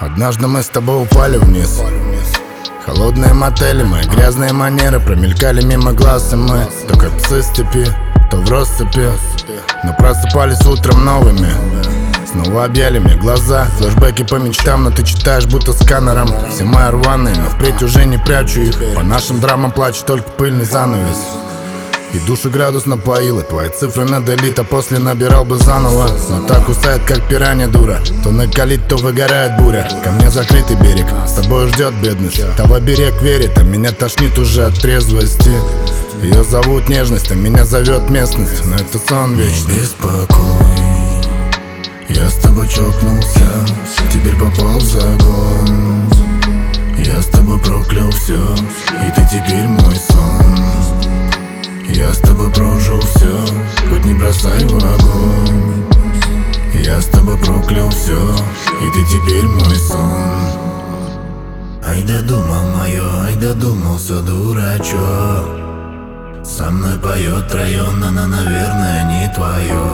Однажды мы с тобой упали вниз. Холодные мотели, мои грязные манеры промелькали мимо глаз, и мы то как псы с цепи, то в россыпи. Но просыпались утром новыми. Снова объяли мне глаза, флешбеки по мечтам, но ты читаешь будто сканером. Все мои рваные, но впредь уже не прячу их. По нашим драмам плачет только пыльный занавес. И душу градус напоила, твои цифры на делит, а после набирал бы заново. Но так кусает, как пиранья дура. То накалит, то выгорает буря. Ко мне закрытый берег, с тобой ждет бедность. Того берег верит, а меня тошнит уже от трезвости. Ее зовут нежность, а меня зовет местность. Но это сон вечный. Не беспокой, я с тобой чокнулся, теперь попал в загон. Я с тобой проклял все, и ты теперь мой сон. Я с тобой прожил все, хоть не бросай в огонь. Я с тобой проклял все, и ты теперь мой сон. Ай да думал мое, ай да думался дурачок. Со мной поет район, она, наверное, не твое.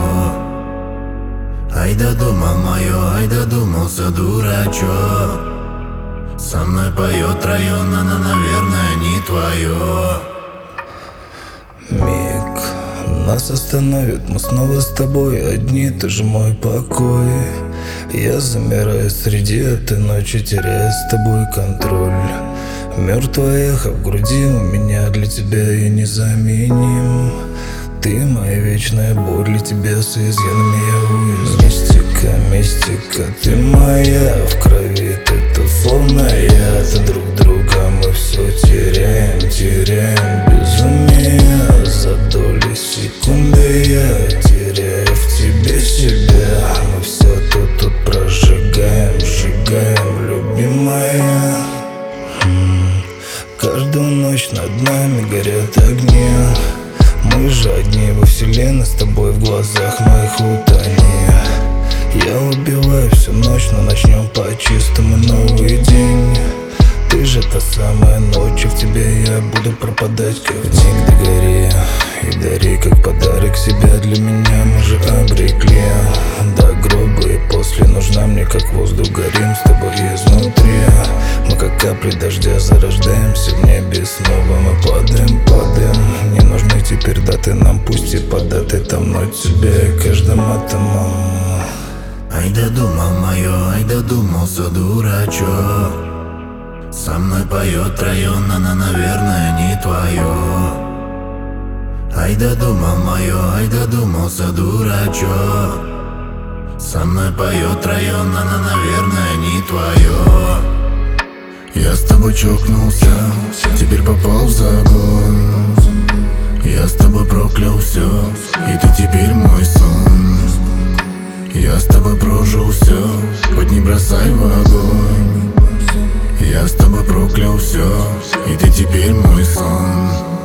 Ай да думал мое, ай да думался дурачок. Со мной поет район, она, наверное, не твое. Миг нас остановит, мы снова с тобой одни, ты же мой покой. Я замираю среди этой ночи, теряя с тобой контроль. Мертвое эхо в груди, у меня для тебя я незаменим. Ты моя вечная боль, для тебя с изъянами я уязвим. Мистика, мистика, ты моя в крови, ты словно яд. Друг друга мы все теряем, теряем безумие. За доли секунды я теряю в тебе себя. Мы все тут прожигаем, сжигаем, любимая. Каждую ночь над нами горят огни. Мы же одни во вселенной, с тобой в глазах моих утони. Я убиваю всю ночь, но начнем по-чистому новый день. Ты же та самая ночь, и в тебе я буду пропадать как в день. Догори и дари как подарок себя для меня, мы же обрекли. До гроба и после нужна мне как воздух, горим с тобой изнутри. Мы как капли дождя зарождаемся в небе снова. Мы падаем, падаем, не нужны теперь даты нам, пусть и податы там мной тебя и каждым атомом. Ай да думал мое, ай да думался дурачок. Со мной поет район, она, наверное, не твое. Ай да думал мое, ай да думался дурачок. Со мной поет район, она, наверное, не твое. Я с тобой чокнулся, теперь попал в загон. Я с тобой проклял все, и ты теперь мой сон. Я с тобой прожил все, хоть не бросай в огонь. Я с тобой проклял все, и ты теперь мой сон.